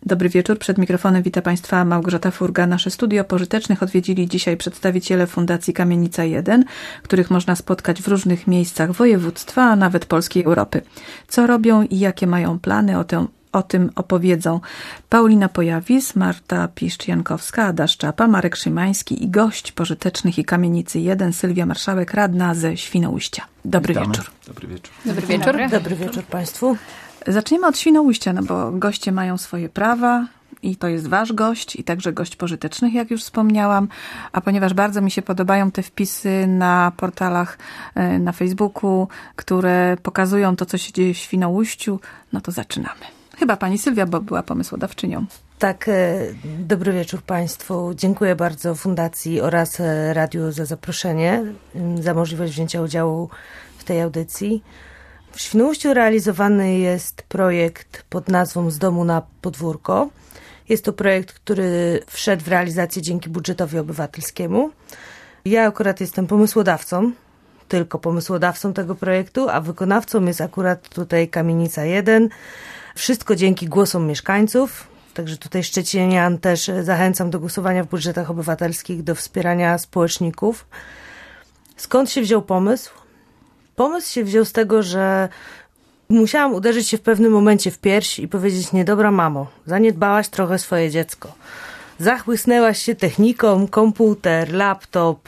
Dobry wieczór. Przed mikrofonem wita Państwa Małgorzata Furga. Nasze studio pożytecznych odwiedzili dzisiaj przedstawiciele Fundacji Kamienica 1, których można spotkać w różnych miejscach województwa, a nawet Polski i Europy. Co robią i jakie mają plany, o tym opowiedzą Paulina Pojawis, Marta Piszcz-Jankowska, Ada Szczapa, Marek Szymański i gość pożytecznych i Kamienicy 1, Sylwia Marszałek, radna ze Świnoujścia. Dobry wieczór. Dobry wieczór. Dobry wieczór. Dobry wieczór Państwu. Zaczniemy od Świnoujścia, bo goście mają swoje prawa i to jest wasz gość i także gość pożytecznych, jak już wspomniałam. A ponieważ bardzo mi się podobają te wpisy na portalach na Facebooku, które pokazują to, co się dzieje w Świnoujściu, no to zaczynamy. Chyba pani Sylwia, bo była pomysłodawczynią. Tak, dobry wieczór Państwu. Dziękuję bardzo Fundacji oraz Radiu za zaproszenie, za możliwość wzięcia udziału w tej audycji. W Świnoujściu realizowany jest projekt pod nazwą Z domu na podwórko. Jest to projekt, który wszedł w realizację dzięki budżetowi obywatelskiemu. Ja akurat jestem pomysłodawcą, tylko pomysłodawcą tego projektu, a wykonawcą jest akurat tutaj Kamienica 1. Wszystko dzięki głosom mieszkańców. Także tutaj szczecinian też zachęcam do głosowania w budżetach obywatelskich, do wspierania społeczników. Skąd się wziął pomysł? Pomysł się wziął z tego, że musiałam uderzyć się w pewnym momencie w pierś i powiedzieć: niedobra mamo, zaniedbałaś trochę swoje dziecko. Zachłysnęłaś się techniką, komputer, laptop,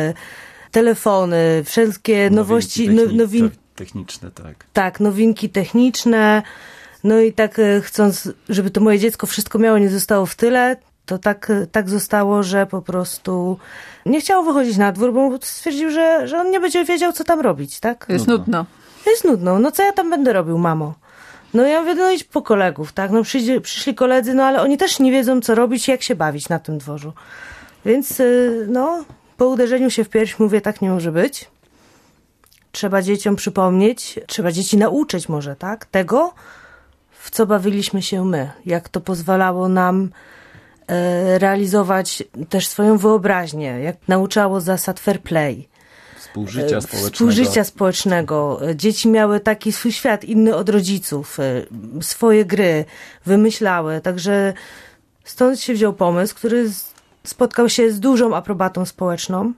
telefony, wszelkie nowości, techniczne, tak. Tak, nowinki techniczne. No i tak chcąc, żeby to moje dziecko wszystko miało, nie zostało w tyle, to tak zostało, że po prostu nie chciał wychodzić na dwór, bo stwierdził, że on nie będzie wiedział, co tam robić, tak? Jest nudno. Jest nudno. No co ja tam będę robił, mamo? No ja mówię, no idź po kolegów, tak? No przyszli koledzy, no ale oni też nie wiedzą, co robić i jak się bawić na tym dworzu. Więc no, po uderzeniu się w pierś mówię, tak nie może być. Trzeba dzieciom przypomnieć, trzeba dzieci nauczyć może, tak? Tego, w co bawiliśmy się my. Jak to pozwalało nam realizować też swoją wyobraźnię. Jak nauczało zasad fair play. Współżycia społecznego. Dzieci miały taki swój świat, inny od rodziców. Swoje gry wymyślały. Także stąd się wziął pomysł, który spotkał się z dużą aprobatą społeczną.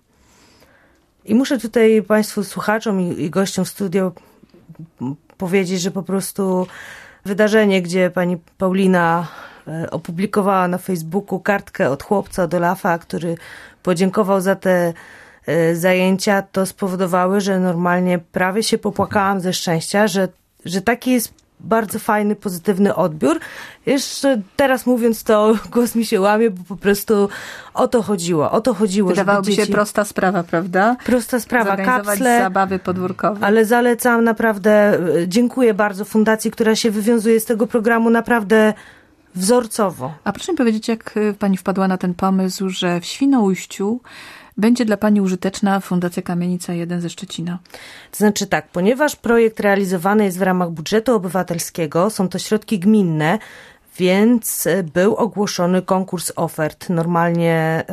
I muszę tutaj Państwu słuchaczom i gościom w studio powiedzieć, że po prostu wydarzenie, gdzie pani Paulina opublikowała na Facebooku kartkę od chłopca, od Olafa, który podziękował za te zajęcia, to spowodowały, że normalnie prawie się popłakałam ze szczęścia, że taki jest bardzo fajny, pozytywny odbiór. Jeszcze teraz mówiąc to, głos mi się łamie, bo po prostu o to chodziło. Wydawałoby się prosta sprawa, prawda? Prosta sprawa, zorganizować kapsle, zabawy podwórkowe. Ale zalecam naprawdę, dziękuję bardzo fundacji, która się wywiązuje z tego programu naprawdę wzorcowo. A proszę mi powiedzieć, jak pani wpadła na ten pomysł, że w Świnoujściu będzie dla pani użyteczna Fundacja Kamienica 1 ze Szczecina? To znaczy tak, ponieważ projekt realizowany jest w ramach budżetu obywatelskiego, są to środki gminne, więc był ogłoszony konkurs ofert normalnie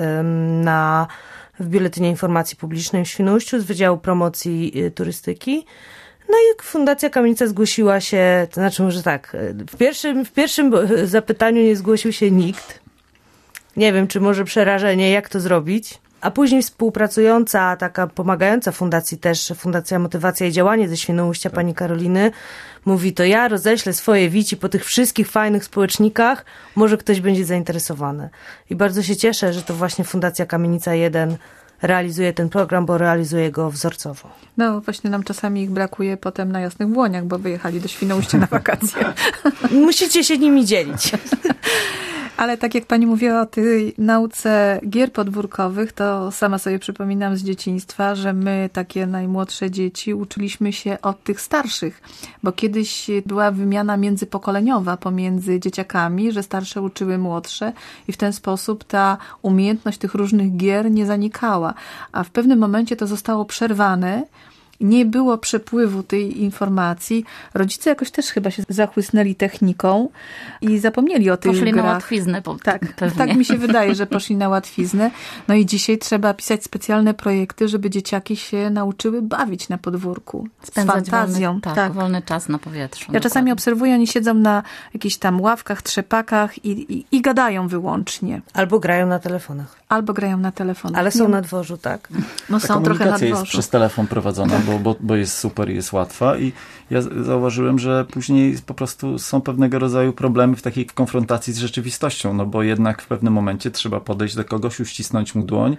w Biuletynie Informacji Publicznej w Świnoujściu z Wydziału Promocji Turystyki. No i Fundacja Kamienica zgłosiła się, to znaczy może tak, w pierwszym zapytaniu nie zgłosił się nikt. Nie wiem, czy może przerażenie, jak to zrobić. A później współpracująca, taka pomagająca fundacji też, Fundacja Motywacja i Działanie ze Świnoujścia, pani Karoliny, mówi: to ja roześlę swoje wici po tych wszystkich fajnych społecznikach, może ktoś będzie zainteresowany. I bardzo się cieszę, że to właśnie Fundacja Kamienica 1 realizuje ten program, bo realizuje go wzorcowo. No właśnie nam czasami ich brakuje potem na Jasnych Błoniach, bo wyjechali do Świnoujścia na wakacje. Musicie się nimi dzielić. Ale tak jak pani mówiła o tej nauce gier podwórkowych, to sama sobie przypominam z dzieciństwa, że my, takie najmłodsze dzieci, uczyliśmy się od tych starszych, bo kiedyś była wymiana międzypokoleniowa pomiędzy dzieciakami, że starsze uczyły młodsze i w ten sposób ta umiejętność tych różnych gier nie zanikała. A w pewnym momencie to zostało przerwane nie było przepływu tej informacji. Rodzice jakoś też chyba się zachłysnęli techniką i zapomnieli o tych grach. Poszli na łatwiznę. Tak mi się wydaje, że poszli na łatwiznę. No i dzisiaj trzeba pisać specjalne projekty, żeby dzieciaki się nauczyły bawić na podwórku. Spędzać z fantazją. Wolny czas na powietrzu. Ja czasami obserwuję, oni siedzą na jakichś tam ławkach, trzepakach i gadają wyłącznie. Albo grają na telefonach. Ale są na dworzu, tak? No Ta są trochę na dworzu. jest przez telefon prowadzona, bo jest super i jest łatwa i ja zauważyłem, że później po prostu są pewnego rodzaju problemy w takiej konfrontacji z rzeczywistością, no bo jednak w pewnym momencie trzeba podejść do kogoś, uścisnąć mu dłoń,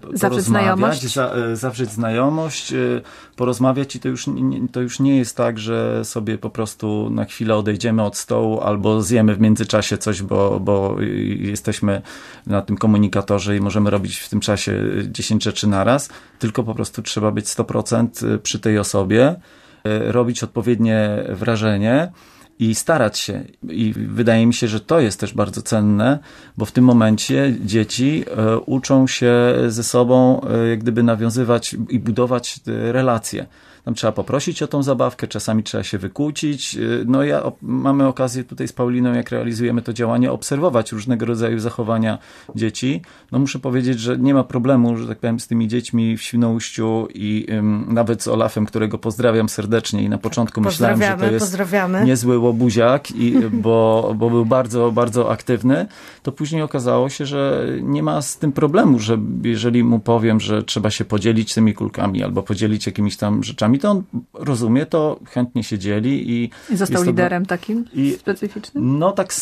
zawrzeć znajomość, porozmawiać i to już nie jest tak, że sobie po prostu na chwilę odejdziemy od stołu albo zjemy w międzyczasie coś, bo jesteśmy na tym komunikatorze i możemy robić w tym czasie 10 rzeczy naraz, tylko po prostu trzeba być 100% przy tej osobie, robić odpowiednie wrażenie i starać się. I wydaje mi się, że to jest też bardzo cenne, bo w tym momencie dzieci uczą się ze sobą jak gdyby nawiązywać i budować relacje. Tam trzeba poprosić o tą zabawkę, czasami trzeba się wykłócić. No mamy okazję tutaj z Pauliną, jak realizujemy to działanie, obserwować różnego rodzaju zachowania dzieci. No muszę powiedzieć, że nie ma problemu, że tak powiem, z tymi dziećmi w Świnoujściu i nawet z Olafem, którego pozdrawiam serdecznie i na początku myślałem, że to jest niezły łobuziak, bo był bardzo, bardzo aktywny. To później okazało się, że nie ma z tym problemu, że jeżeli mu powiem, że trzeba się podzielić tymi kulkami albo podzielić jakimiś tam rzeczami, to on rozumie to, chętnie się dzieli i został liderem takim specyficznym? No tak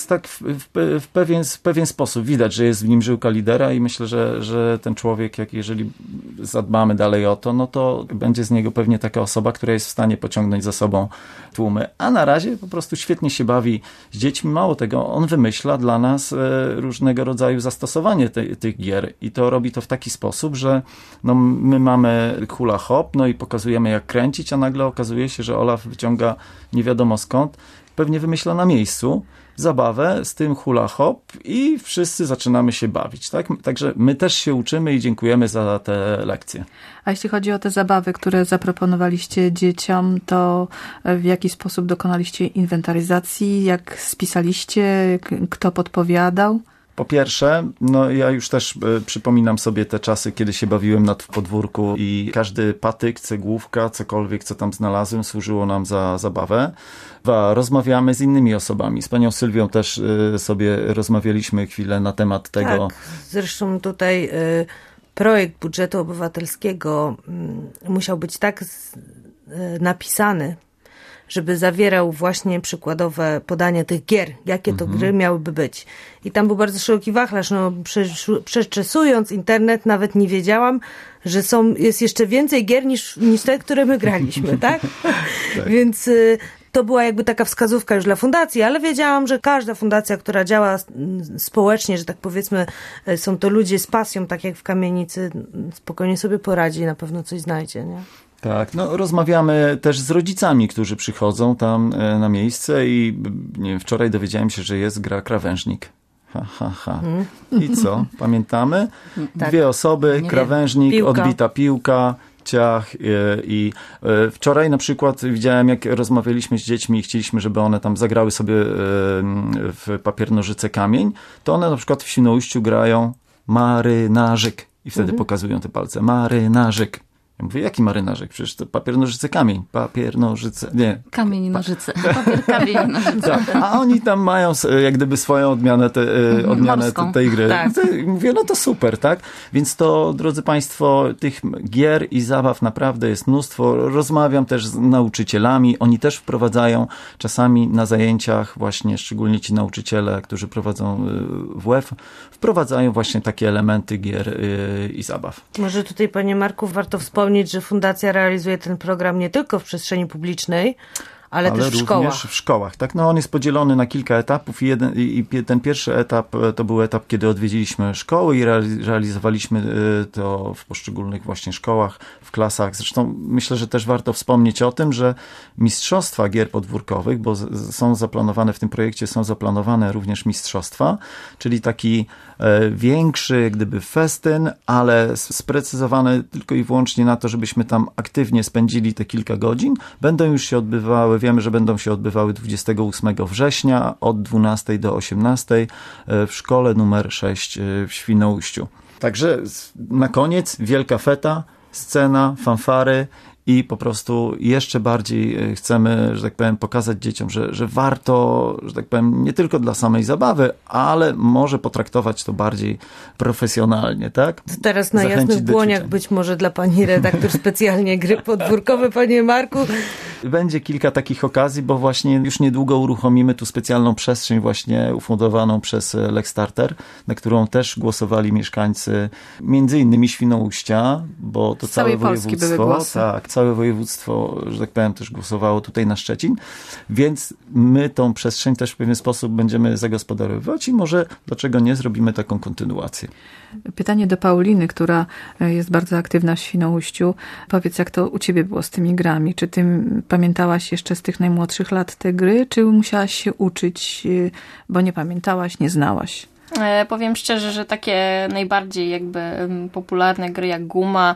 w pewien sposób. Widać, że jest w nim żyłka lidera i myślę, że ten człowiek, jeżeli zadbamy dalej o to, no to będzie z niego pewnie taka osoba, która jest w stanie pociągnąć za sobą tłumy. A na razie po prostu świetnie się bawi z dziećmi. Mało tego, on wymyśla dla nas różnego rodzaju zastosowanie tych gier i to robi to w taki sposób, że no, my mamy hula hop, no i pokazujemy jak kręcić, a nagle okazuje się, że Olaf wyciąga nie wiadomo skąd, pewnie wymyśla na miejscu zabawę z tym hula hop i wszyscy zaczynamy się bawić. Tak? Także my też się uczymy i dziękujemy za te lekcje. A jeśli chodzi o te zabawy, które zaproponowaliście dzieciom, to w jaki sposób dokonaliście inwentaryzacji? Jak spisaliście? Kto podpowiadał? Po pierwsze, no ja już też przypominam sobie te czasy, kiedy się bawiłem w podwórku i każdy patyk, cegłówka, cokolwiek, co tam znalazłem, służyło nam za zabawę. Rozmawiamy z innymi osobami. Z panią Sylwią też sobie rozmawialiśmy chwilę na temat tego. Tak, zresztą tutaj projekt budżetu obywatelskiego musiał być tak napisany, żeby zawierał właśnie przykładowe podanie tych gier, jakie to gry miałyby być. I tam był bardzo szeroki wachlarz. No, przeczesując internet nawet nie wiedziałam, że jest jeszcze więcej gier niż te, które my graliśmy, tak? Tak. Więc to była jakby taka wskazówka już dla fundacji, ale wiedziałam, że każda fundacja, która działa społecznie, że tak powiedzmy, są to ludzie z pasją, tak jak w Kamienicy, spokojnie sobie poradzi i na pewno coś znajdzie, nie? Tak, no rozmawiamy też z rodzicami, którzy przychodzą tam na miejsce i nie wiem, wczoraj dowiedziałem się, że jest gra Krawężnik. I co? Pamiętamy? Tak. 2 osoby, krawężnik, odbita piłka, ciach i wczoraj na przykład widziałem, jak rozmawialiśmy z dziećmi i chcieliśmy, żeby one tam zagrały sobie w papier, nożyce, kamień, to one na przykład w Świnoujściu grają marynarzyk i wtedy pokazują te palce. Marynarzyk. Ja mówię, jaki marynarzyk? Przecież to papier, nożyce, kamień. Papier, nożyce, nie. Kamień i nożyce. Papier, kamień i nożyce. Tak. A oni tam mają jak gdyby swoją odmianę tej gry. Tak. Mówię, no to super, tak? Więc to, drodzy Państwo, tych gier i zabaw naprawdę jest mnóstwo. Rozmawiam też z nauczycielami. Oni też wprowadzają czasami na zajęciach, właśnie szczególnie ci nauczyciele, którzy prowadzą WF, wprowadzają właśnie takie elementy gier i zabaw. Może tutaj, panie Marku, warto wspomnieć, że fundacja realizuje ten program nie tylko w przestrzeni publicznej, Ale też w również szkołach. w szkołach. Tak? No, on jest podzielony na kilka etapów i ten pierwszy etap to był etap, kiedy odwiedziliśmy szkoły i realizowaliśmy to w poszczególnych właśnie szkołach, w klasach. Zresztą myślę, że też warto wspomnieć o tym, że mistrzostwa gier podwórkowych, bo są zaplanowane w tym projekcie, są zaplanowane również mistrzostwa, czyli taki większy gdyby festyn, ale sprecyzowany tylko i wyłącznie na to, żebyśmy tam aktywnie spędzili te kilka godzin. Będą już się odbywały, wiemy, że będą się odbywały 28 września od 12 do 18 w szkole numer 6 w Świnoujściu. Także na koniec wielka feta, scena, fanfary i po prostu jeszcze bardziej chcemy, że tak powiem, pokazać dzieciom, że warto, że tak powiem, nie tylko dla samej zabawy, ale może potraktować to bardziej profesjonalnie, tak? To teraz na jasnych dłoniach być może dla pani redaktor specjalnie gry podwórkowe, panie Marku. Będzie kilka takich okazji, bo właśnie już niedługo uruchomimy tu specjalną przestrzeń właśnie ufundowaną przez Lexstarter, na którą też głosowali mieszkańcy między innymi Świnoujścia, bo to całe województwo, tak, całe województwo, że tak powiem, też głosowało tutaj na Szczecin, więc my tą przestrzeń też w pewien sposób będziemy zagospodarowywać i może, dlaczego nie, zrobimy taką kontynuację. Pytanie do Pauliny, która jest bardzo aktywna w Świnoujściu. Powiedz, jak to u ciebie było z tymi grami? Czy ty pamiętałaś jeszcze z tych najmłodszych lat te gry, czy musiałaś się uczyć, bo nie pamiętałaś, nie znałaś? Powiem szczerze, że takie najbardziej jakby popularne gry jak Guma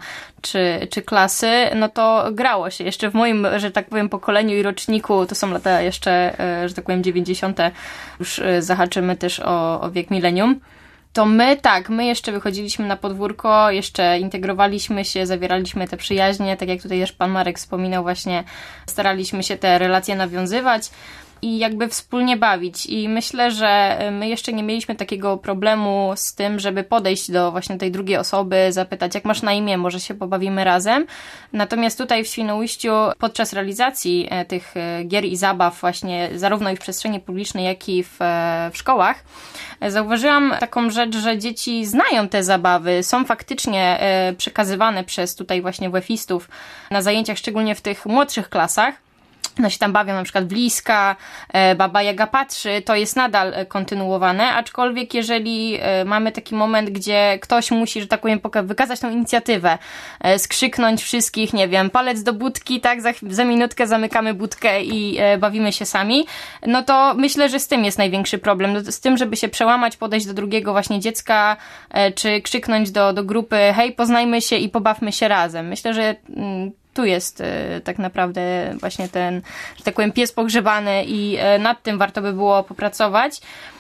czy Klasy, no to grało się. Jeszcze w moim, że tak powiem, pokoleniu i roczniku, to są lata jeszcze, że tak powiem, 90. Już zahaczymy też o wiek milenium. To my jeszcze wychodziliśmy na podwórko, jeszcze integrowaliśmy się, zawieraliśmy te przyjaźnie, tak jak tutaj też pan Marek wspominał, właśnie staraliśmy się te relacje nawiązywać i jakby wspólnie bawić. I myślę, że my jeszcze nie mieliśmy takiego problemu z tym, żeby podejść do właśnie tej drugiej osoby, zapytać, jak masz na imię, może się pobawimy razem. Natomiast tutaj w Świnoujściu podczas realizacji tych gier i zabaw właśnie zarówno i w przestrzeni publicznej, jak i w szkołach, zauważyłam taką rzecz, że dzieci znają te zabawy, są faktycznie przekazywane przez tutaj właśnie WF-istów na zajęciach, szczególnie w tych młodszych klasach. No się tam bawią na przykład w Liska, Baba Jaga patrzy, to jest nadal kontynuowane, aczkolwiek jeżeli mamy taki moment, gdzie ktoś musi, że tak powiem, wykazać tą inicjatywę, skrzyknąć wszystkich, nie wiem, palec do budki, tak, za minutkę zamykamy budkę i bawimy się sami, no to myślę, że z tym jest największy problem, z tym, żeby się przełamać, podejść do drugiego właśnie dziecka, czy krzyknąć do grupy, hej, poznajmy się i pobawmy się razem. Myślę, że tu jest tak naprawdę właśnie ten, że tak powiem, pies pogrzebany i nad tym warto by było popracować.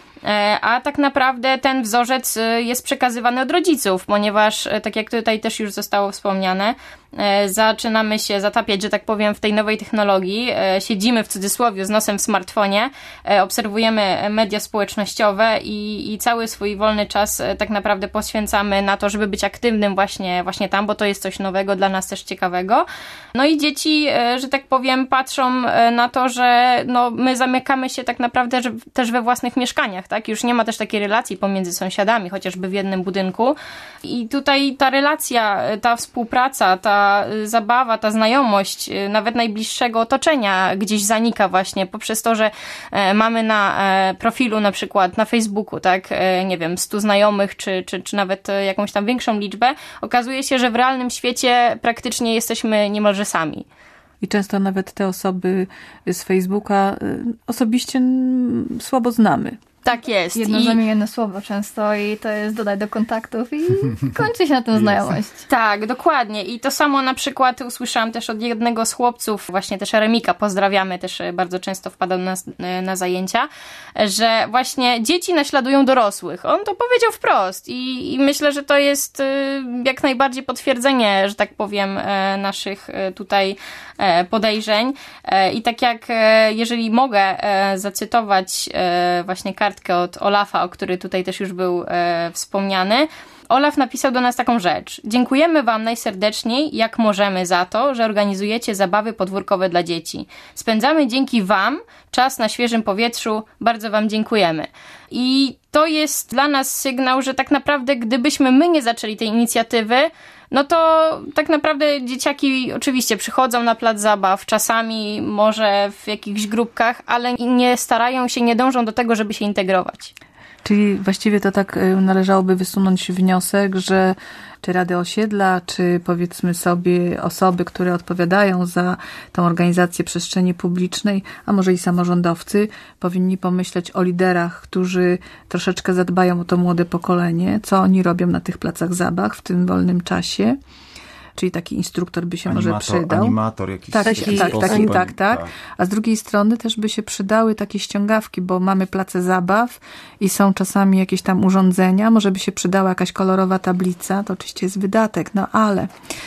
A tak naprawdę ten wzorzec jest przekazywany od rodziców, ponieważ, tak jak tutaj też już zostało wspomniane, zaczynamy się zatapiać, że tak powiem, w tej nowej technologii. Siedzimy w cudzysłowie z nosem w smartfonie, obserwujemy media społecznościowe i cały swój wolny czas tak naprawdę poświęcamy na to, żeby być aktywnym właśnie tam, bo to jest coś nowego, dla nas też ciekawego. No i dzieci, że tak powiem, patrzą na to, że no, my zamykamy się tak naprawdę też we własnych mieszkaniach, tak? Już nie ma też takiej relacji pomiędzy sąsiadami, chociażby w jednym budynku. I tutaj ta relacja, ta współpraca, ta zabawa, ta znajomość nawet najbliższego otoczenia gdzieś zanika właśnie poprzez to, że mamy na profilu na przykład na Facebooku, tak, nie wiem, 100 znajomych, czy nawet jakąś tam większą liczbę. Okazuje się, że w realnym świecie praktycznie jesteśmy niemalże sami. I często nawet te osoby z Facebooka osobiście słabo znamy. Tak jest. Jedno zamienione słowo często i to jest dodać do kontaktów i kończy się na tym znajomość. Tak, dokładnie. I to samo na przykład usłyszałam też od jednego z chłopców, właśnie też Remika, pozdrawiamy, też bardzo często wpadał na zajęcia, że właśnie dzieci naśladują dorosłych. On to powiedział wprost i myślę, że to jest jak najbardziej potwierdzenie, że tak powiem, naszych tutaj podejrzeń. I tak jak, jeżeli mogę zacytować właśnie kartkę od Olafa, o który tutaj też już był wspomniany. Olaf napisał do nas taką rzecz. Dziękujemy wam najserdeczniej, jak możemy, za to, że organizujecie zabawy podwórkowe dla dzieci. Spędzamy dzięki wam czas na świeżym powietrzu. Bardzo wam dziękujemy. I to jest dla nas sygnał, że tak naprawdę gdybyśmy my nie zaczęli tej inicjatywy, no to tak naprawdę dzieciaki oczywiście przychodzą na plac zabaw, czasami może w jakichś grupkach, ale nie starają się, nie dążą do tego, żeby się integrować. Czyli właściwie to tak należałoby wysunąć wniosek, że czy Rady Osiedla, czy powiedzmy sobie osoby, które odpowiadają za tą organizację przestrzeni publicznej, a może i samorządowcy, powinni pomyśleć o liderach, którzy troszeczkę zadbają o to młode pokolenie, co oni robią na tych placach zabaw w tym wolnym czasie. Czyli taki instruktor by się może przydał. Animator jakiś. Tak. A z drugiej strony też by się przydały takie ściągawki, bo mamy place zabaw i są czasami jakieś tam urządzenia. Może by się przydała jakaś kolorowa tablica. To oczywiście jest wydatek, no ale...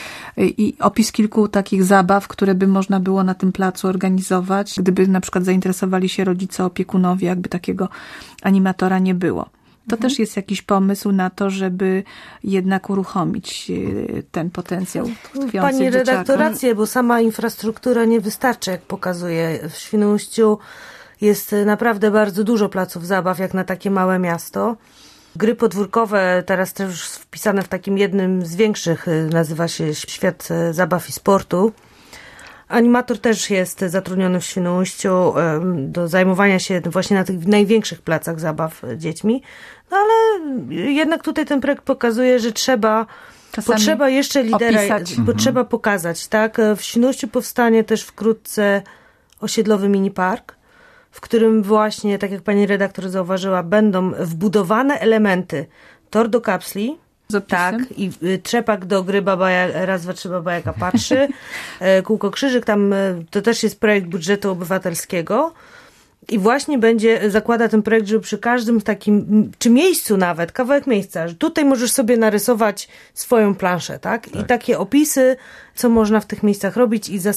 I opis kilku takich zabaw, które by można było na tym placu organizować, gdyby na przykład zainteresowali się rodzice, opiekunowie, jakby takiego animatora nie było. To też jest jakiś pomysł na to, żeby jednak uruchomić ten potencjał tkwiący Pani w redaktor, rację, bo sama infrastruktura nie wystarczy, jak pokazuje. W Świnoujściu jest naprawdę bardzo dużo placów zabaw, jak na takie małe miasto. Gry podwórkowe teraz też wpisane w takim jednym z większych, nazywa się Świat Zabaw i Sportu. Animator też jest zatrudniony w Świnoujściu do zajmowania się właśnie na tych największych placach zabaw dziećmi. No ale jednak tutaj ten projekt pokazuje, że potrzeba jeszcze lidera, potrzeba pokazać, tak? W Świnoujściu powstanie też wkrótce osiedlowy minipark, w którym właśnie, tak jak pani redaktor zauważyła, będą wbudowane elementy tor do kapsli, tak, i trzepak do gry raz, dwa, trzy, Baba Jaga patrzy, kółko krzyżyk, tam to też jest projekt budżetu obywatelskiego i właśnie zakłada ten projekt, żeby przy każdym takim, czy miejscu nawet, kawałek miejsca, że tutaj możesz sobie narysować swoją planszę, tak? I takie opisy, co można w tych miejscach robić i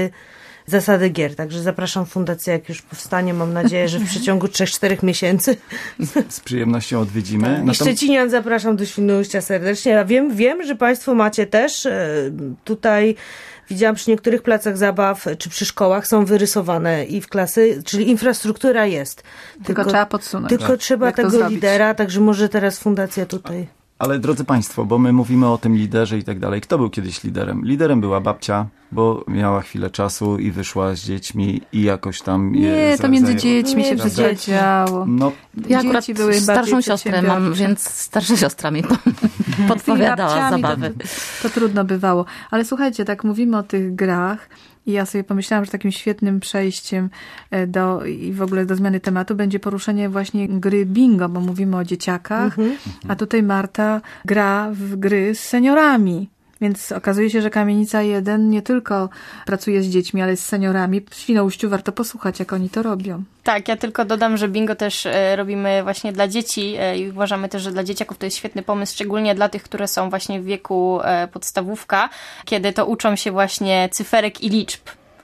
zasady gier. Także zapraszam fundację, jak już powstanie. Mam nadzieję, że w przeciągu 3-4 miesięcy. Z przyjemnością odwiedzimy. Tak. I Szczecinian zapraszam do Świnoujścia serdecznie. Ja wiem, że państwo macie też tutaj, widziałam przy niektórych placach zabaw, czy przy szkołach są wyrysowane i w klasy, czyli infrastruktura jest. Tylko trzeba podsunąć. Tylko trzeba tego lidera, także może teraz fundacja tutaj. Ale drodzy państwo, bo my mówimy o tym liderze i tak dalej. Kto był kiedyś liderem? Liderem była babcia, bo miała chwilę czasu i wyszła z dziećmi i jakoś tam... Nie, to między dziećmi się wszystko działo. No, ja akurat były starszą siostrę mam, więc starsza siostra mi podpowiadała zabawy. To trudno bywało. Ale słuchajcie, tak mówimy o tych grach i ja sobie pomyślałam, że takim świetnym przejściem i w ogóle do zmiany tematu będzie poruszenie właśnie gry bingo, bo mówimy o dzieciakach, a tutaj Marta gra w gry z seniorami. Więc okazuje się, że Kamienica 1 nie tylko pracuje z dziećmi, ale z seniorami. W Świnoujściu warto posłuchać, jak oni to robią. Tak, ja tylko dodam, że bingo też robimy właśnie dla dzieci i uważamy też, że dla dzieciaków to jest świetny pomysł, szczególnie dla tych, które są właśnie w wieku podstawówka, kiedy to uczą się właśnie cyferek i liczb.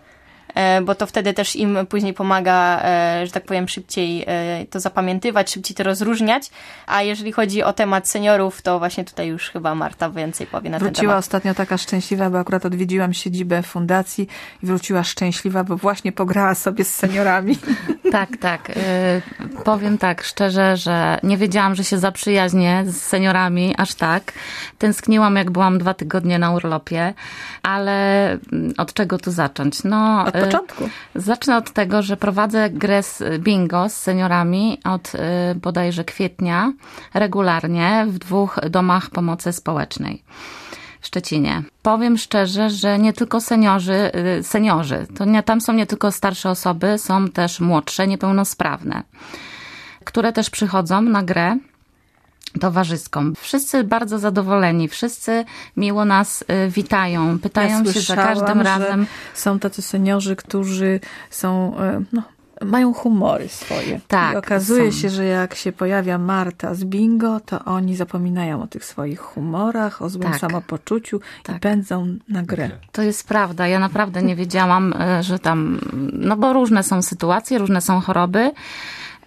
Bo to wtedy też im później pomaga, że tak powiem, szybciej to zapamiętywać, szybciej to rozróżniać. A jeżeli chodzi o temat seniorów, to właśnie tutaj już chyba Marta więcej powie na ten temat. Wróciła ostatnio taka szczęśliwa, bo akurat odwiedziłam siedzibę fundacji i wróciła szczęśliwa, bo właśnie pograła sobie z seniorami. Tak. Powiem tak szczerze, że nie wiedziałam, że się zaprzyjaźnię z seniorami aż tak. Tęskniłam, jak byłam 2 tygodnie na urlopie, ale od czego tu zacząć? No, od początku. Zacznę od tego, że prowadzę grę bingo z seniorami od bodajże kwietnia regularnie w 2 domach pomocy społecznej w Szczecinie. Powiem szczerze, że nie tylko seniorzy, tam są nie tylko starsze osoby, są też młodsze, niepełnosprawne, które też przychodzą na grę towarzyską. Wszyscy bardzo zadowoleni, wszyscy miło nas witają, pytają się za każdym razem. Są tacy seniorzy, którzy są, mają humory swoje. Tak, i okazuje się, że jak się pojawia Marta z bingo, to oni zapominają o tych swoich humorach, o złym samopoczuciu i pędzą na grę. To jest prawda. Ja naprawdę nie wiedziałam, że tam, bo różne są sytuacje, różne są choroby.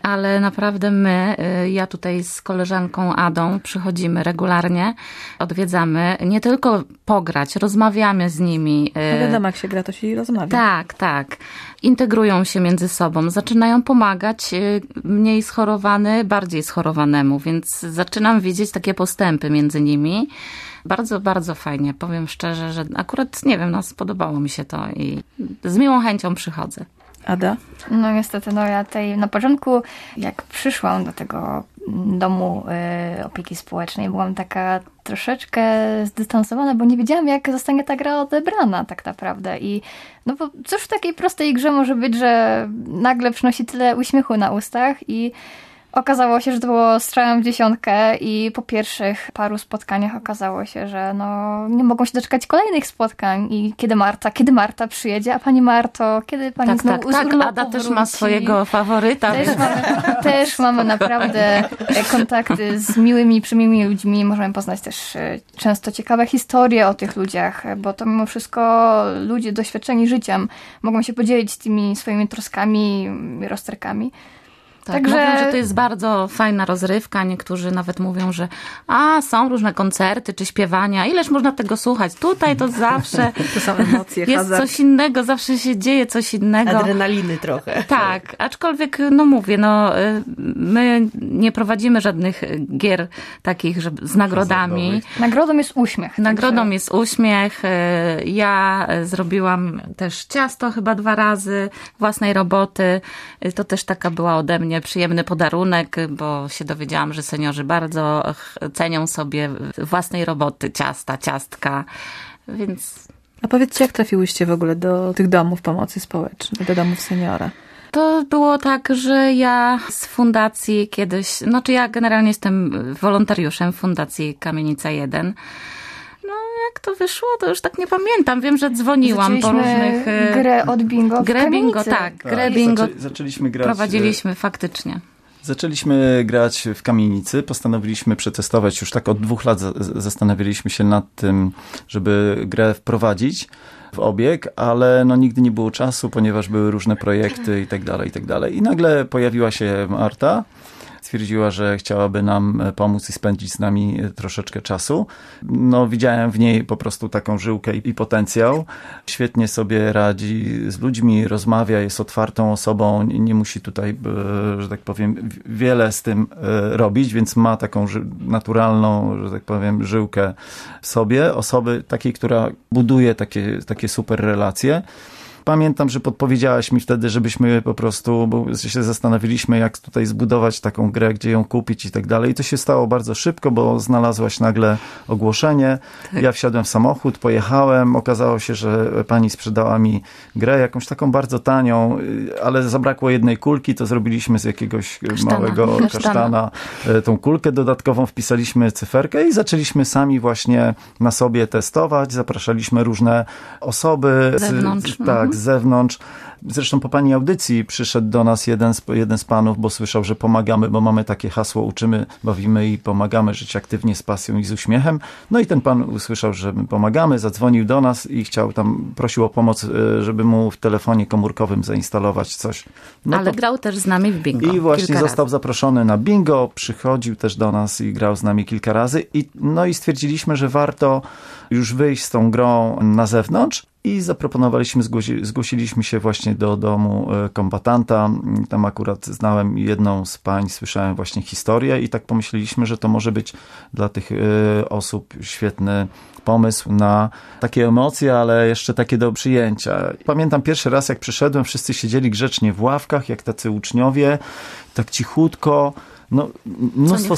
ale naprawdę ja tutaj z koleżanką Adą przychodzimy regularnie, odwiedzamy, nie tylko pograć, rozmawiamy z nimi. No wiadomo, jak się gra, to się rozmawia. Tak. Integrują się między sobą, zaczynają pomagać mniej schorowany, bardziej schorowanemu, więc zaczynam widzieć takie postępy między nimi. Bardzo, bardzo fajnie. Powiem szczerze, że akurat, nie wiem, spodobało mi się to i z miłą chęcią przychodzę. Ada? No niestety, ja na początku, jak przyszłam do tego domu opieki społecznej, byłam taka troszeczkę zdystansowana, bo nie wiedziałam, jak zostanie ta gra odebrana tak naprawdę. I bo cóż w takiej prostej grze może być, że nagle przynosi tyle uśmiechu na ustach i okazało się, że to było strzałem w dziesiątkę i po pierwszych paru spotkaniach okazało się, że nie mogą się doczekać kolejnych spotkań i kiedy Marta przyjedzie, a pani Marto, kiedy pani znowu z urlopu Ada wróci? też ma swojego faworyta. Też mamy naprawdę kontakty z miłymi, przymiłymi ludźmi. Możemy poznać też często ciekawe historie o tych ludziach, bo to mimo wszystko ludzie doświadczeni życiem mogą się podzielić tymi swoimi troskami i rozterkami. Także mówią, że to jest bardzo fajna rozrywka. Niektórzy nawet mówią, że są różne koncerty czy śpiewania. Ileż można tego słuchać? Tutaj to zawsze to są emocje, jest hazard. Coś innego, zawsze się dzieje coś innego. Adrenaliny trochę. Tak, aczkolwiek mówię, my nie prowadzimy żadnych gier takich z nagrodami. Nagrodą jest uśmiech. Nagrodą jest uśmiech. Ja zrobiłam też ciasto chyba 2 razy własnej roboty. To też taka była ode mnie przyjemny podarunek, bo się dowiedziałam, że seniorzy bardzo cenią sobie własnej roboty, ciastka, więc... A powiedzcie, jak trafiłyście w ogóle do tych domów pomocy społecznej, do domów seniora? To było tak, że ja z fundacji kiedyś, ja generalnie jestem wolontariuszem Fundacji Kamienica 1. Jak to wyszło, to już tak nie pamiętam. Wiem, że dzwoniłam po różnych... grę od bingo w Kamienicy. Grę bingo zaczęliśmy grać. Prowadziliśmy faktycznie. Zaczęliśmy grać w Kamienicy, postanowiliśmy przetestować, już tak od 2 lat zastanawialiśmy się nad tym, żeby grę wprowadzić w obieg, ale nigdy nie było czasu, ponieważ były różne projekty i tak dalej. I nagle pojawiła się Marta. Stwierdziła, że chciałaby nam pomóc i spędzić z nami troszeczkę czasu. Widziałem w niej po prostu taką żyłkę i potencjał. Świetnie sobie radzi z ludźmi, rozmawia, jest otwartą osobą, nie musi tutaj, że tak powiem, wiele z tym robić, więc ma taką naturalną, że tak powiem, żyłkę w sobie. Osoby takiej, która buduje takie super relacje. Pamiętam, że podpowiedziałaś mi wtedy, żebyśmy po prostu, bo się zastanowiliśmy, jak tutaj zbudować taką grę, gdzie ją kupić i tak dalej. I to się stało bardzo szybko, bo znalazłaś nagle ogłoszenie. Tak. Ja wsiadłem w samochód, pojechałem. Okazało się, że pani sprzedała mi grę, jakąś taką bardzo tanią, ale zabrakło jednej kulki, to zrobiliśmy z jakiegoś małego kasztana tą kulkę dodatkową, wpisaliśmy cyferkę i zaczęliśmy sami właśnie na sobie testować. Zapraszaliśmy różne osoby. Z zewnątrz. Zresztą po pani audycji przyszedł do nas jeden z panów, bo słyszał, że pomagamy, bo mamy takie hasło: uczymy, bawimy i pomagamy, żyć aktywnie, z pasją i z uśmiechem. I ten pan usłyszał, że my pomagamy, zadzwonił do nas i prosił o pomoc, żeby mu w telefonie komórkowym zainstalować coś. Ale grał też z nami w bingo. I właśnie został zaproszony na bingo, przychodził też do nas i grał z nami kilka razy. I stwierdziliśmy, że warto już wyjść z tą grą na zewnątrz. I zaproponowaliśmy, zgłosiliśmy się właśnie do domu kombatanta. Tam akurat znałem jedną z pań, słyszałem właśnie historię i tak pomyśleliśmy, że to może być dla tych osób świetny pomysł na takie emocje, ale jeszcze takie do przyjęcia. Pamiętam pierwszy raz, jak przyszedłem, wszyscy siedzieli grzecznie w ławkach, jak tacy uczniowie, tak cichutko. Mnóstwo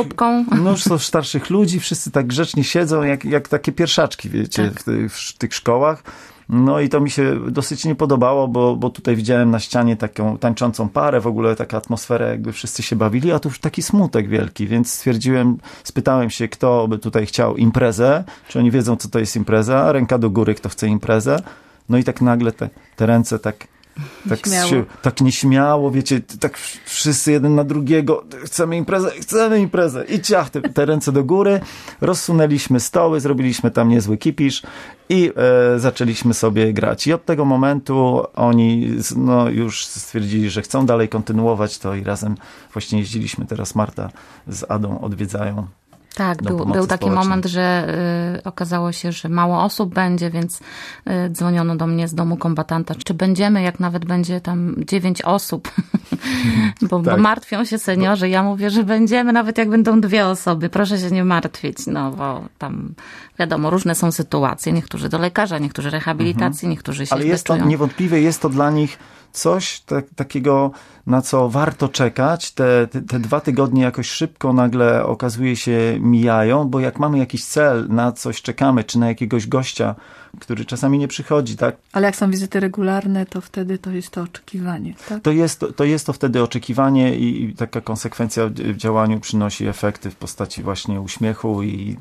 starszych ludzi, wszyscy tak grzecznie siedzą, jak takie pierwszaczki, wiecie, tak. w tych szkołach. I to mi się dosyć nie podobało, bo tutaj widziałem na ścianie taką tańczącą parę, w ogóle taka atmosfera, jakby wszyscy się bawili, a tu już taki smutek wielki, więc spytałem się, kto by tutaj chciał imprezę, czy oni wiedzą, co to jest impreza, ręka do góry, kto chce imprezę. I tak nagle te ręce tak tak nieśmiało, wiecie, tak wszyscy jeden na drugiego, chcemy imprezę i ciach, te ręce do góry, rozsunęliśmy stoły, zrobiliśmy tam niezły kipisz i zaczęliśmy sobie grać. I od tego momentu oni już stwierdzili, że chcą dalej kontynuować to i razem właśnie jeździliśmy. Teraz Marta z Adą odwiedzają. Tak, był taki moment, że okazało się, że mało osób będzie, więc dzwoniono do mnie z domu kombatanta, czy będziemy, jak nawet będzie tam 9 osób, bo martwią się seniorzy. Ja mówię, że będziemy, nawet jak będą 2 osoby, proszę się nie martwić, bo tam wiadomo, różne są sytuacje, niektórzy do lekarza, niektórzy rehabilitacji, niektórzy się źle czują. Ale niewątpliwie jest to dla nich coś takiego, na co warto czekać. Te 2 tygodnie jakoś szybko nagle okazuje się mijają, bo jak mamy jakiś cel, na coś czekamy, czy na jakiegoś gościa, który czasami nie przychodzi, tak? Ale jak są wizyty regularne, to wtedy to jest to oczekiwanie, tak? To jest to wtedy oczekiwanie i taka konsekwencja w działaniu przynosi efekty w postaci właśnie uśmiechu i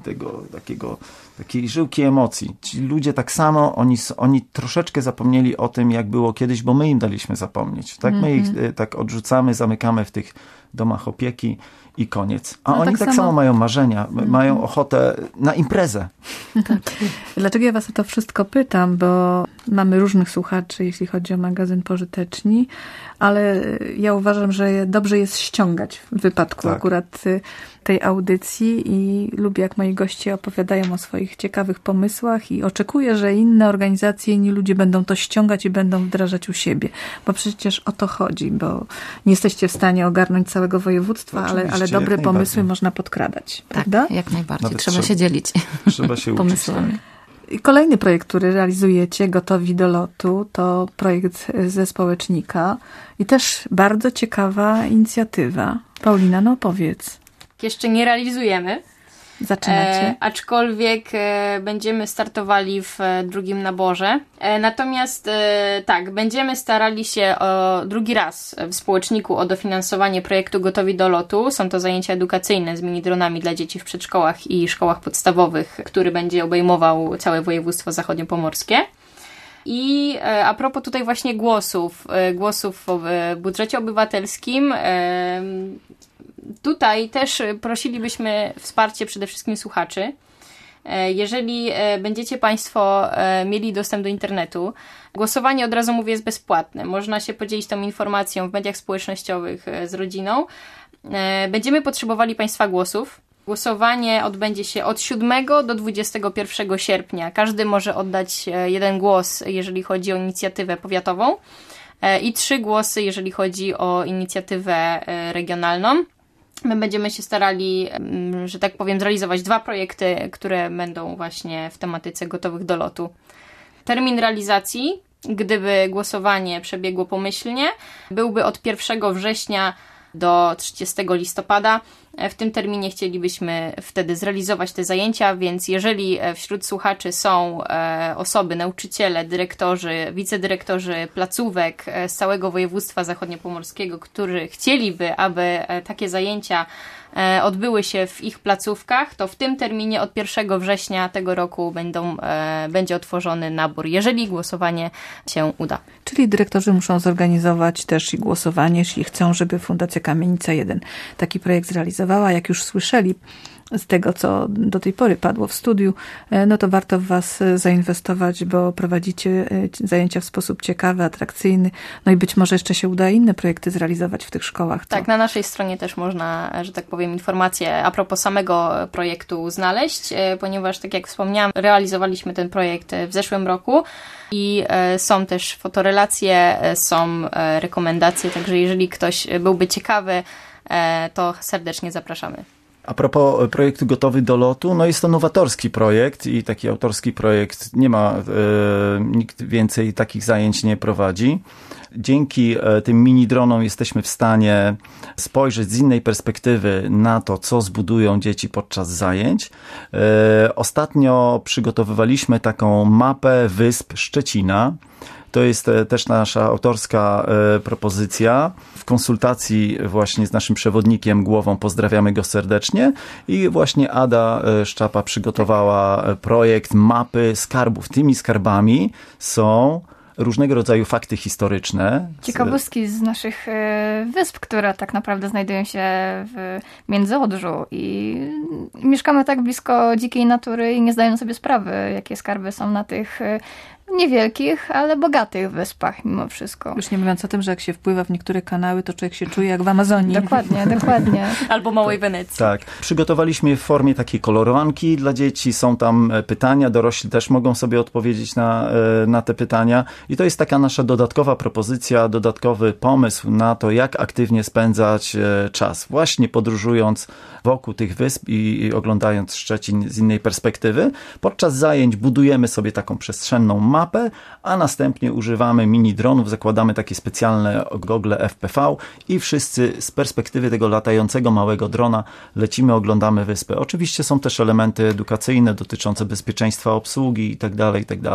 takiej żyłki emocji. Ci ludzie tak samo, oni troszeczkę zapomnieli o tym, jak było kiedyś, bo my im daliśmy zapomnieć. Tak? My ich tak odrzucamy, zamykamy w tych domach opieki i koniec. A oni tak samo mają marzenia, mają ochotę na imprezę. Tak. Dlaczego ja was o to wszystko pytam? Bo mamy różnych słuchaczy, jeśli chodzi o magazyn Pożyteczni, ale ja uważam, że dobrze jest ściągać w wypadku akurat tej audycji i lubię, jak moi goście opowiadają o swoich ciekawych pomysłach i oczekuję, że inne organizacje, inni ludzie będą to ściągać i będą wdrażać u siebie, bo przecież o to chodzi, bo nie jesteście w stanie ogarnąć całego województwa, ale dobre pomysły można podkradać, prawda? Jak najbardziej. Trzeba się dzielić. Trzeba się pomysłami. I kolejny projekt, który realizujecie, Gotowi do lotu, to projekt ze Społecznika i też bardzo ciekawa inicjatywa. Paulina, opowiedz. Jeszcze nie realizujemy. Zaczynacie. Aczkolwiek będziemy startowali w drugim naborze. Natomiast będziemy starali się drugi raz w Społeczniku o dofinansowanie projektu Gotowi do lotu. Są to zajęcia edukacyjne z mini-dronami dla dzieci w przedszkołach i szkołach podstawowych, który będzie obejmował całe województwo zachodniopomorskie. I a propos tutaj właśnie głosów w budżecie obywatelskim, tutaj też prosilibyśmy wsparcie przede wszystkim słuchaczy. Jeżeli będziecie Państwo mieli dostęp do internetu, głosowanie, od razu mówię, jest bezpłatne. Można się podzielić tą informacją w mediach społecznościowych z rodziną. Będziemy potrzebowali Państwa głosów. Głosowanie odbędzie się od 7 do 21 sierpnia. Każdy może oddać 1 głos, jeżeli chodzi o inicjatywę powiatową i 3 głosy, jeżeli chodzi o inicjatywę regionalną. My będziemy się starali, że tak powiem, zrealizować 2 projekty, które będą właśnie w tematyce gotowych do lotu. Termin realizacji, gdyby głosowanie przebiegło pomyślnie, byłby od 1 września do 30 listopada. W tym terminie chcielibyśmy wtedy zrealizować te zajęcia, więc jeżeli wśród słuchaczy są osoby, nauczyciele, dyrektorzy, wicedyrektorzy placówek z całego województwa zachodniopomorskiego, którzy chcieliby, aby takie zajęcia odbyły się w ich placówkach, to w tym terminie od 1 września tego roku będzie otworzony nabór, jeżeli głosowanie się uda. Czyli dyrektorzy muszą zorganizować też i głosowanie, jeśli chcą, żeby Fundacja Kamienica 1 taki projekt zrealizowała. Jak już słyszeli z tego, co do tej pory padło w studiu, no to warto w was zainwestować, bo prowadzicie zajęcia w sposób ciekawy, atrakcyjny, no i być może jeszcze się uda inne projekty zrealizować w tych szkołach. Tak, na naszej stronie też można, że tak powiem, informacje a propos samego projektu znaleźć, ponieważ, tak jak wspomniałam, realizowaliśmy ten projekt w zeszłym roku i są też fotorelacje, są rekomendacje, także jeżeli ktoś byłby ciekawy, to serdecznie zapraszamy. A propos projektu Gotowy do lotu, no jest to nowatorski projekt i taki autorski projekt nie ma, nikt więcej takich zajęć nie prowadzi. Dzięki tym mini-dronom jesteśmy w stanie spojrzeć z innej perspektywy na to, co zbudują dzieci podczas zajęć. Ostatnio przygotowywaliśmy taką mapę wysp Szczecina. To jest też nasza autorska propozycja. W konsultacji właśnie z naszym przewodnikiem Głową, pozdrawiamy go serdecznie. I właśnie Ada Szczapa przygotowała projekt mapy skarbów. Tymi skarbami są różnego rodzaju fakty historyczne. Ciekawostki z naszych wysp, które tak naprawdę znajdują się w Międzyodrzu i mieszkamy tak blisko dzikiej natury i nie zdają sobie sprawy, jakie skarby są na tych niewielkich, ale bogatych wyspach mimo wszystko. Już nie mówiąc o tym, że jak się wpływa w niektóre kanały, to człowiek się czuje jak w Amazonii. Dokładnie. Albo Małej Wenecji. Tak. Przygotowaliśmy w formie takiej kolorowanki dla dzieci. Są tam pytania. Dorośli też mogą sobie odpowiedzieć na te pytania. I to jest taka nasza dodatkowa propozycja, dodatkowy pomysł na to, jak aktywnie spędzać czas. Właśnie podróżując wokół tych wysp i oglądając Szczecin z innej perspektywy. Podczas zajęć budujemy sobie taką przestrzenną mapę, a następnie używamy mini dronów, zakładamy takie specjalne gogle FPV i wszyscy z perspektywy tego latającego małego drona lecimy, oglądamy wyspę. Oczywiście są też elementy edukacyjne dotyczące bezpieczeństwa obsługi itd.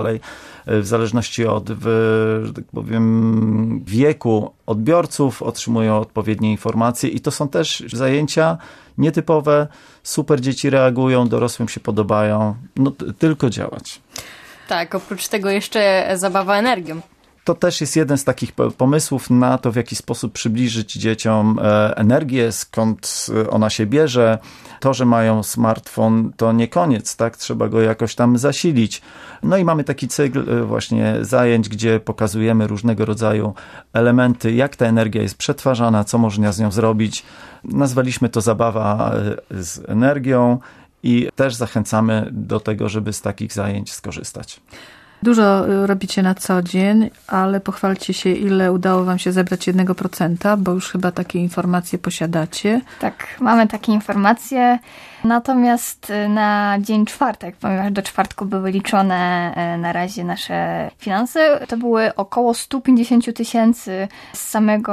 W zależności od, że tak powiem, wieku odbiorców otrzymują odpowiednie informacje i to są też zajęcia nietypowe, super dzieci reagują, dorosłym się podobają, no tylko działać. Tak, oprócz tego jeszcze zabawa energią. To też jest jeden z takich pomysłów na to, w jaki sposób przybliżyć dzieciom energię, skąd ona się bierze. To, że mają smartfon, to nie koniec, tak? Trzeba go jakoś tam zasilić. No i mamy taki cykl właśnie zajęć, gdzie pokazujemy różnego rodzaju elementy, jak ta energia jest przetwarzana, co można z nią zrobić. Nazwaliśmy to zabawa z energią i też zachęcamy do tego, żeby z takich zajęć skorzystać. Dużo robicie na co dzień, ale pochwalcie się, ile udało wam się zebrać 1%, bo już chyba takie informacje posiadacie. Tak, mamy takie informacje. Natomiast na dzień czwartek, ponieważ do czwartku były liczone na razie nasze finanse, to były około 150 000 z samego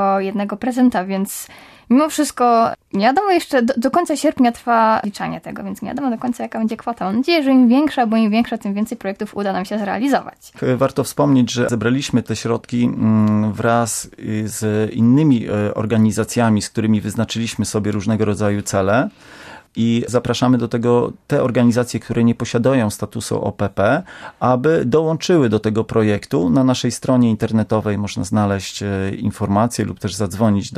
1%, więc mimo wszystko nie wiadomo jeszcze, do końca sierpnia trwa liczanie tego, więc nie wiadomo do końca, jaka będzie kwota. Mam nadzieję, że im większa, bo im większa, tym więcej projektów uda nam się zrealizować. Warto wspomnieć, że zebraliśmy te środki wraz z innymi organizacjami, z którymi wyznaczyliśmy sobie różnego rodzaju cele. I zapraszamy do tego te organizacje, które nie posiadają statusu OPP, aby dołączyły do tego projektu. Na naszej stronie internetowej można znaleźć informacje lub też zadzwonić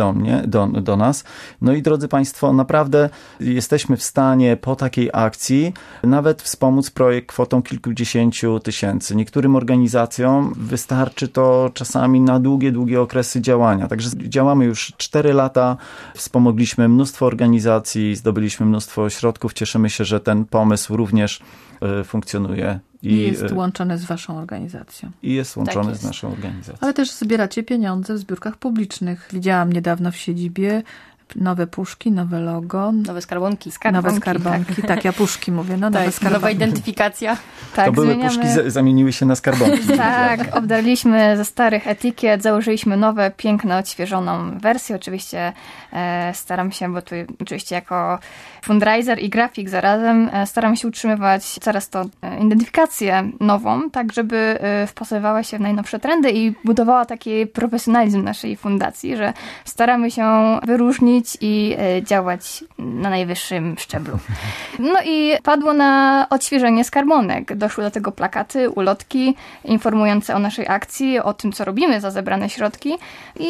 do nas. No i drodzy Państwo, naprawdę jesteśmy w stanie po takiej akcji nawet wspomóc projekt kwotą kilkudziesięciu tysięcy. Niektórym organizacjom wystarczy to czasami na długie okresy działania. Także działamy już 4 lata, wspomogliśmy mnóstwo organizacji, zdobyliśmy mnóstwo środków. Cieszymy się, że ten pomysł również funkcjonuje. I jest łączony z waszą organizacją. I jest łączony z naszą organizacją. Ale też zbieracie pieniądze w zbiórkach publicznych. Widziałam niedawno w siedzibie nowe puszki, nowe logo. Nowe skarbonki. Nowe skarbonki, tak, ja puszki mówię. No, nowe skarbonki. Nowa identyfikacja. Tak, to były puszki, zamieniły się na skarbonki. Tak, obdarliśmy ze starych etykiet, założyliśmy nowe, piękne, odświeżoną wersję. Oczywiście staram się, bo tu oczywiście jako fundraiser i grafik zarazem staram się utrzymywać coraz to identyfikację nową, tak żeby wpasowywała się w najnowsze trendy i budowała taki profesjonalizm naszej fundacji, że staramy się wyróżnić i działać na najwyższym szczeblu. No i padło na odświeżenie skarbonek. Doszły do tego plakaty, ulotki informujące o naszej akcji, o tym, co robimy za zebrane środki i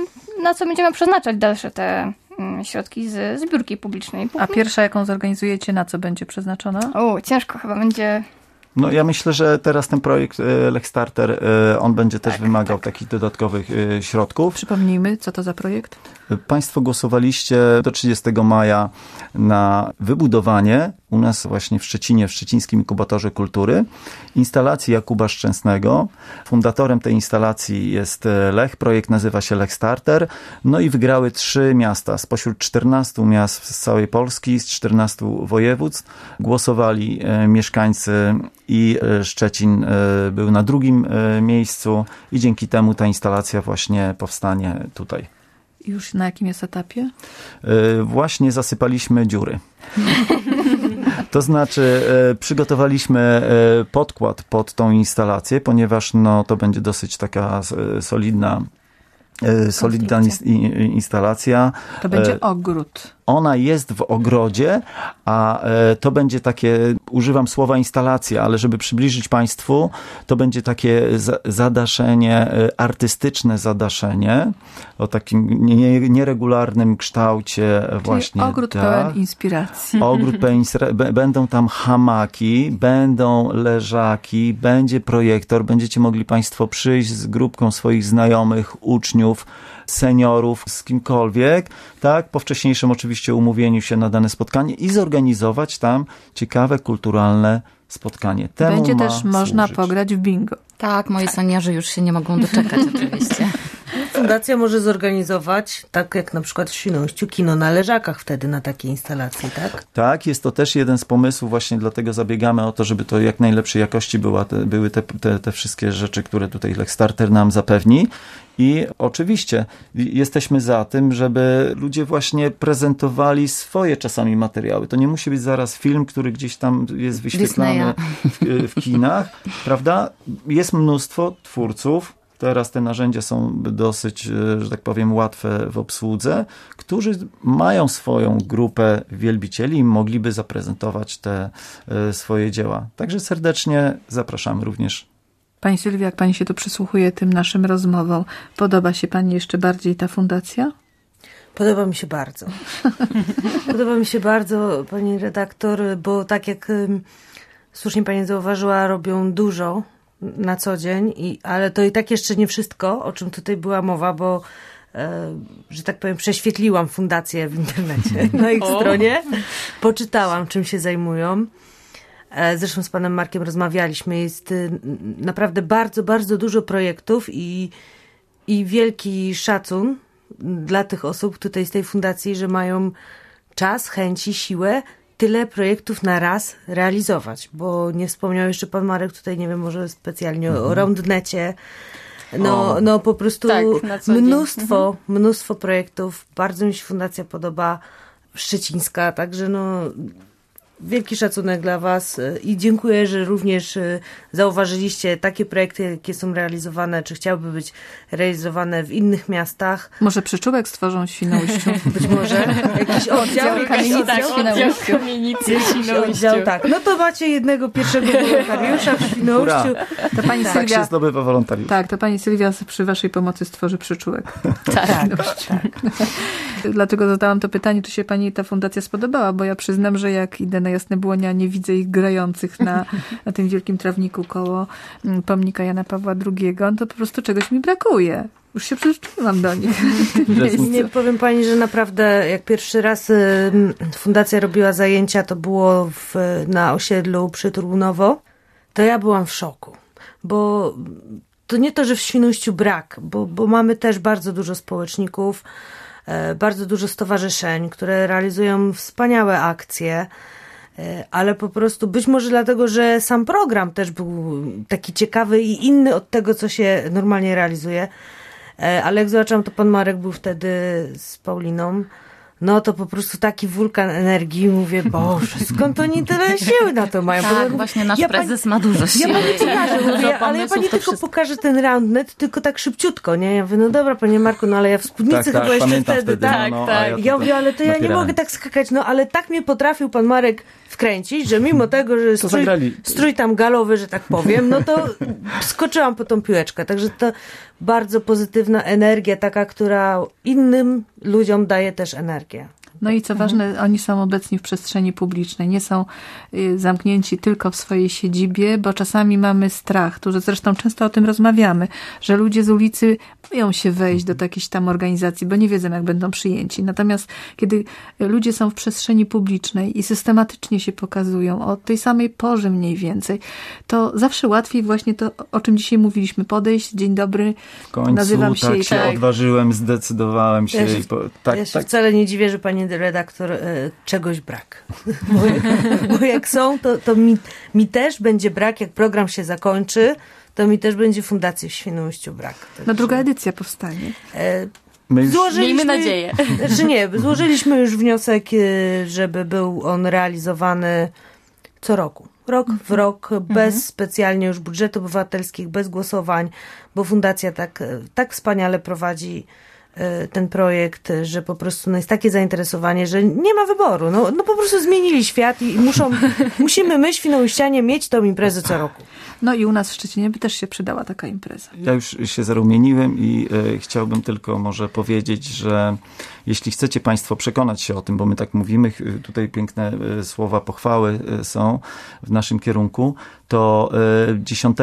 na co będziemy przeznaczać dalsze te środki z zbiórki publicznej. A pierwsza, jaką zorganizujecie, na co będzie przeznaczona? Ciężko chyba będzie. No ja myślę, że teraz ten projekt Lechstarter, on będzie też wymagał takich dodatkowych środków. Przypomnijmy, co to za projekt? Państwo głosowaliście do 30 maja na wybudowanie u nas właśnie w Szczecinie, w Szczecińskim Inkubatorze Kultury, instalacji Jakuba Szczęsnego. Fundatorem tej instalacji jest Lech. Projekt nazywa się Lechstarter. No i wygrały 3 miasta. Spośród 14 miast z całej Polski, z 14 województw głosowali mieszkańcy i Szczecin był na 2. miejscu i dzięki temu ta instalacja właśnie powstanie tutaj. Już na jakim jest etapie? Właśnie zasypaliśmy dziury. To znaczy przygotowaliśmy podkład pod tą instalację, ponieważ to będzie dosyć taka solidna solidna instalacja. To będzie ogród. Ona jest w ogrodzie, a to będzie takie, używam słowa instalacja, ale żeby przybliżyć Państwu, to będzie takie zadaszenie, artystyczne zadaszenie o takim nieregularnym kształcie. Czyli właśnie. Ogród pełen inspiracji. Ogród pełen inspiracji. Będą tam hamaki, będą leżaki, będzie projektor, będziecie mogli Państwo przyjść z grupką swoich znajomych, uczniów, seniorów, z kimkolwiek, tak, po wcześniejszym oczywiście umówieniu się na dane spotkanie i zorganizować tam ciekawe, kulturalne spotkanie. Temu będzie też można służyć. pograć w bingo. Tak, moi seniorzy już się nie mogą doczekać oczywiście. Fundacja może zorganizować, tak jak na przykład w Świnoujściu, kino na leżakach wtedy na takiej instalacji, tak? Tak, jest to też jeden z pomysłów, właśnie dlatego zabiegamy o to, żeby to jak najlepszej jakości były te wszystkie rzeczy, które tutaj Lextarter nam zapewni. I oczywiście jesteśmy za tym, żeby ludzie właśnie prezentowali swoje czasami materiały. To nie musi być zaraz film, który gdzieś tam jest wyświetlany w kinach, prawda? Jest mnóstwo twórców. Teraz te narzędzia są dosyć, że tak powiem, łatwe w obsłudze, którzy mają swoją grupę wielbicieli i mogliby zaprezentować te swoje dzieła. Także serdecznie zapraszamy również. Pani Sylwia, jak Pani się tu przysłuchuje tym naszym rozmowom, podoba się Pani jeszcze bardziej ta fundacja? Podoba mi się bardzo. Podoba mi się bardzo, pani redaktor, bo tak jak słusznie pani zauważyła, robią dużo na co dzień, ale to i tak jeszcze nie wszystko, o czym tutaj była mowa, bo że tak powiem, prześwietliłam fundację w internecie na ich stronie. Poczytałam, czym się zajmują. Zresztą z panem Markiem rozmawialiśmy. Jest naprawdę bardzo, bardzo dużo projektów i wielki szacun dla tych osób tutaj z tej fundacji, że mają czas, chęci, siłę tyle projektów na raz realizować. Bo nie wspomniał jeszcze pan Marek tutaj, nie wiem, może specjalnie o Roundnecie. No po prostu tak, mnóstwo projektów. Bardzo mi się fundacja podoba, szczecińska, także wielki szacunek dla was i dziękuję, że również zauważyliście takie projekty, jakie są realizowane, czy chciałyby być realizowane w innych miastach. Może przyczółek stworzą w Świnoujściu. Być może jakiś oddział kamienicy w Świnoujściu. Tak. No to macie jednego pierwszego wolontariusza w Świnoujściu. To pani tak Sylwia, się zdobywa wolontariusz. Tak, to pani Sylwia przy waszej pomocy stworzy przyczółek. Tak. Dlatego zadałam to pytanie, czy się pani ta fundacja spodobała, bo ja przyznam, że jak idę na Jasne Błonia, nie widzę ich grających na tym wielkim trawniku koło pomnika Jana Pawła II, to po prostu czegoś mi brakuje. Już się przyczyniłam do nich. Nie powiem pani, że naprawdę jak pierwszy raz fundacja robiła zajęcia, to było na osiedlu przy Turbunowo, to ja byłam w szoku, bo to nie to, że w Świnoujściu brak, bo mamy też bardzo dużo społeczników, bardzo dużo stowarzyszeń, które realizują wspaniałe akcje, ale po prostu być może dlatego, że sam program też był taki ciekawy i inny od tego, co się normalnie realizuje. Ale jak zobaczyłam, to pan Marek był wtedy z Pauliną, no to po prostu taki wulkan energii. Mówię, Boże, skąd oni tyle siły na to mają? Tak, właśnie nasz prezes ma dużo siły. Ja pani pokażę, mówię, ale ja pani tylko pokażę ten roundnet, tylko tak szybciutko, nie? Ja mówię, no dobra, panie Marku, no ale ja w spódnicy chyba jeszcze wtedy. Tak. Ja mówię, ale to ja nie mogę tak skakać, no ale tak mnie potrafił pan Marek wkręcić, że mimo tego, że strój tam galowy, że tak powiem, no to skoczyłam po tą piłeczkę. Także to bardzo pozytywna energia, taka, która innym ludziom daje też energię. No i co ważne, oni są obecni w przestrzeni publicznej, nie są zamknięci tylko w swojej siedzibie, bo czasami mamy strach, tu zresztą często o tym rozmawiamy, że ludzie z ulicy boją się wejść do jakiejś tam organizacji, bo nie wiedzą, jak będą przyjęci. Natomiast kiedy ludzie są w przestrzeni publicznej i systematycznie się pokazują o tej samej porze mniej więcej, to zawsze łatwiej właśnie to, o czym dzisiaj mówiliśmy, podejść, dzień dobry, w końcu, nazywam się tak się odważyłem, zdecydowałem się. Ja się wcale nie dziwię, że pani redaktor, czegoś brak. Bo jak są, to mi też będzie brak, jak program się zakończy, to mi też będzie fundacji w Świnoujściu brak. No druga edycja powstanie. Miejmy nadzieję. Znaczy nie, złożyliśmy już wniosek, żeby był on realizowany co roku. Rok w rok, bez specjalnie już budżetów obywatelskich, bez głosowań, bo fundacja tak wspaniale prowadzi ten projekt, że po prostu jest takie zainteresowanie, że nie ma wyboru. No po prostu zmienili świat i musimy my, świnoujścianie, mieć tą imprezę co roku. No i u nas w Szczecinie by też się przydała taka impreza. Ja już się zarumieniłem i chciałbym tylko może powiedzieć, że jeśli chcecie Państwo przekonać się o tym, bo my tak mówimy, tutaj piękne słowa pochwały są w naszym kierunku, to 10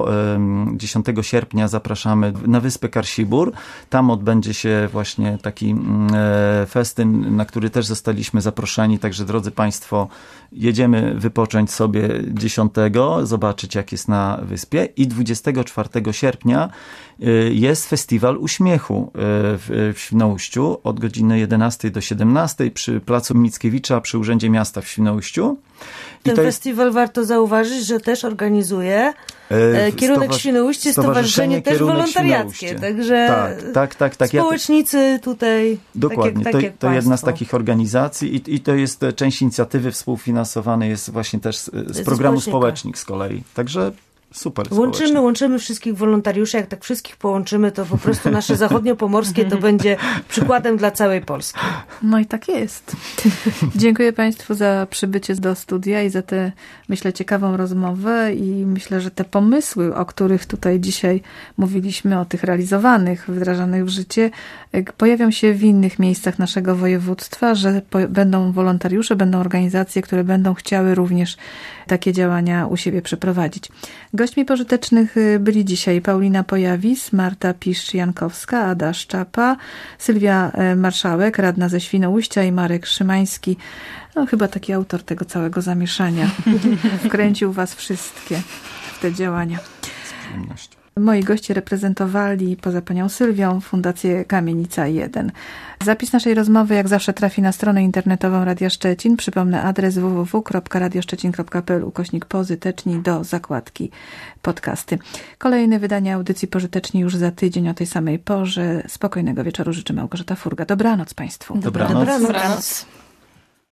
sierpnia zapraszamy na wyspę Karsibór. Tam odbędzie się właśnie taki festyn, na który też zostaliśmy zaproszeni. Także drodzy Państwo, jedziemy wypocząć sobie 10, zobaczyć jak jest na wyspie i 24 sierpnia jest Festiwal Uśmiechu w Świnoujściu od godziny 11 do 17 przy Placu Mickiewicza przy Urzędzie Miasta w Świnoujściu. Ten festiwal warto zauważyć, że też organizuje Kierunek Świnoujście, stowarzyszenie też wolontariackie. Także tak. społecznicy tutaj. Dokładnie, tak jak to jedna z takich organizacji i to jest część inicjatywy współfinansowanej jest właśnie też z programu Społecznik z kolei. Także super. Łączymy wszystkich wolontariuszy. Jak tak wszystkich połączymy, to po prostu nasze zachodniopomorskie to będzie przykładem dla całej Polski. No i tak jest. Dziękuję Państwu za przybycie do studia i za tę, myślę, ciekawą rozmowę i myślę, że te pomysły, o których tutaj dzisiaj mówiliśmy, o tych realizowanych, wdrażanych w życie, pojawią się w innych miejscach naszego województwa, że będą wolontariusze, będą organizacje, które będą chciały również takie działania u siebie przeprowadzić. Gośćmi pożytecznych byli dzisiaj Paulina Pojawis, Marta Pisz-Jankowska, Ada Szczapa, Sylwia Marszałek, radna ze Świnoujścia i Marek Szymański, chyba taki autor tego całego zamieszania. Wkręcił was wszystkie w te działania. Z przyjemnością. Moi goście reprezentowali, poza panią Sylwią, Fundację Kamienica 1. Zapis naszej rozmowy jak zawsze trafi na stronę internetową Radia Szczecin. Przypomnę adres www.radioszczecin.pl/pozyteczni do zakładki podcasty. Kolejne wydanie audycji Pożyteczni już za tydzień o tej samej porze. Spokojnego wieczoru życzy Małgorzata Furga. Dobranoc Państwu. Dobranoc. Dobranoc.